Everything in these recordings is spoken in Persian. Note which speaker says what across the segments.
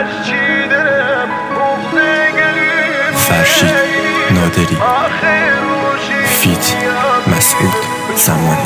Speaker 1: فرشید نادری فیت مسعود زمانی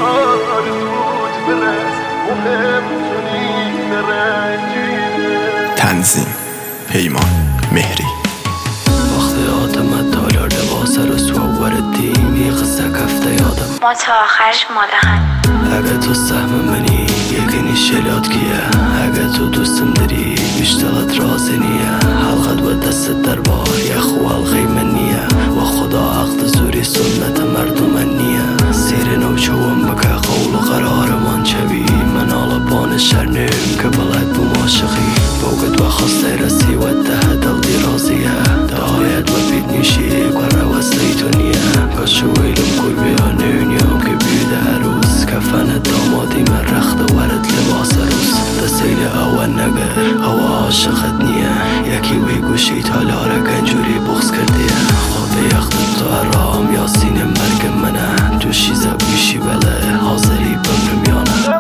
Speaker 1: تنظیم پیمان مهری
Speaker 2: وقتی آدم دلار لباس رسوا وردی میخزه کفته یادم
Speaker 3: ما تا آخرش مادهم
Speaker 2: اگه تو سهم منی یکنی شلات کیه اگه تو دوستم داری بیشترت رازی نیه حلقت و دست در بار یخ و حلقی من نیه و خدا عقد زوری سنت مردم نیه زیر نوچوم بکه قول و قرار من چوی من آلبان شرنم که بلد بوم عاشقی بوقت و خواسته رسی و ده دل دی رازیه دهایت و بید نیشی قره وصلی تو نیه کاشو ویلم کل بیا نونیم که بیده عروس کفن دامادی من رخت ورد لباس روز دستیل اول نگر او عاشقت نیه یکی وی گوشی تالاره گنجوری بغز کردیه خواب یختت تو ارام یاسین مرگ منه تو شیزه بیشی بله حاضری بمرم یانه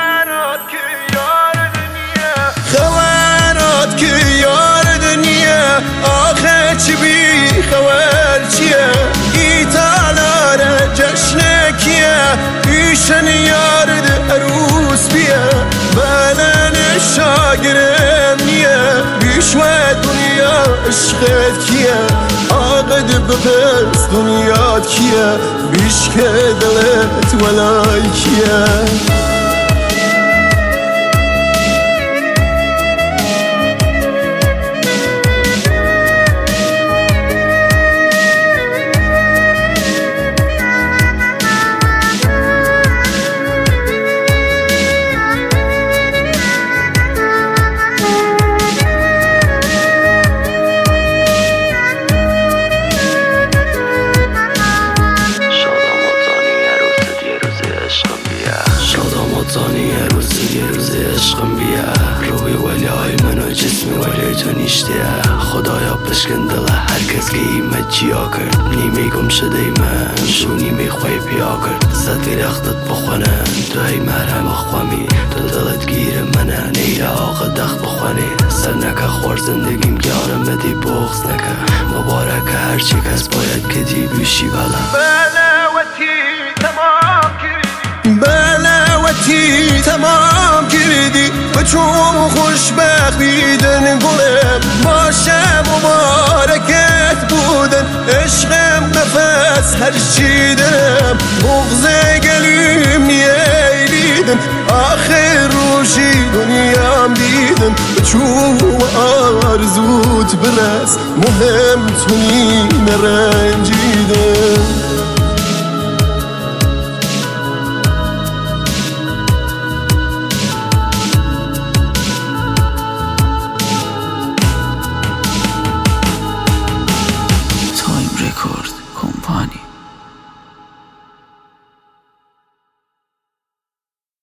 Speaker 4: خوارات که یار دنیا آخه چی بی خوار چیه ایتالاره جشنه کیه ایشن یار ده عروس بیه بلن شاگرم نیه بیش و دنیا عشقت کیه آقد بپس دنیات کیه بیش که دلت ولای کیه
Speaker 2: عشقم بیا روی ولی های منو جسمی ولی تو نیشتیه خدایا بشکن دل هر کس که ایمت جیا کرد نیمی گم شده من شو نیمی خوی پیا کرد صدی رختت بخونن تو هی مرهم اخوامی تو دلت گیر منه نیره آقا دخت بخونی سر نکه خور زندگیم گیانم بدی بغز نکه مبارک هرچی کس باید که دی بیشی
Speaker 4: بلاوتی تمام کردی و چون خوشبخت بیدن گلم باشه مبارکت بودن عشقم نفس هرچی دارم بغض گلیم نیایدیدن آخر روشی دنیام دیدن و چون آرزوت برس مهم تو نیم رنجیدن